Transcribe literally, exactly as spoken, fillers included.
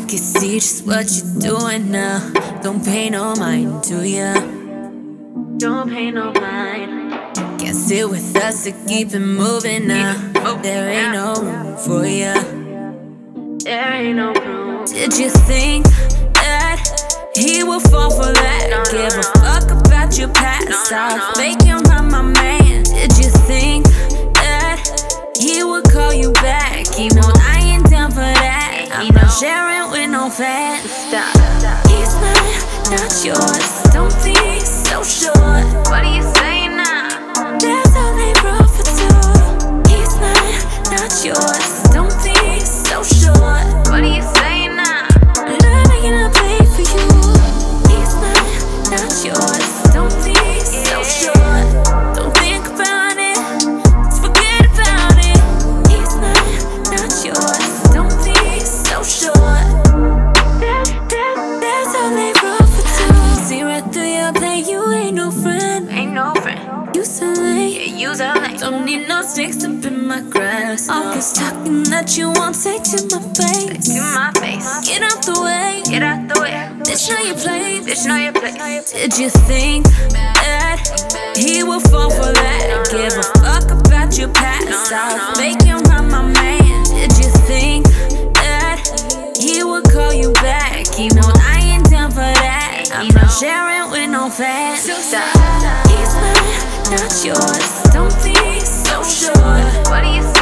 can see just what you're doing now. Don't pay no mind to ya. Don't pay no mind. Can't sit with us to keep it moving now. There ain't no room for ya. There ain't no room. Did you think that he would fall for that? No, Give no, a no. fuck about your past. No, I'll no, no. make him my man. Did you think that he would call you back? He know I ain't down for that. I'm not sharing with no fans. Stop. He's mine, not yours. Don't be so sure. What are you saying now? That's how they roll for two. He's mine, not yours. Don't be so sure. What are you saying now? I'm not making a play for you. He's mine, not yours. Don't be so sure. Don't think about it. Just forget about it. He's mine, not yours. Don't be so sure. That, that, that's how they roll for two. I can see right through your play. You ain't no friend. Ain't no friend. You so lame. Yeah, you so lame. Don't need no sticks up in my grass. All this talking that you won't say to my face. To my face. Get out the way. Get out the way. Bitch, know your place. Bitch, know your place. Did you think that he would fall for that? Give a fuck about your past. I'll make him my man. Did you think that he would call you back? He know I ain't down for that. I'm not sharing with no fans. He's mine, not yours. Don't be so sure. What are you saying?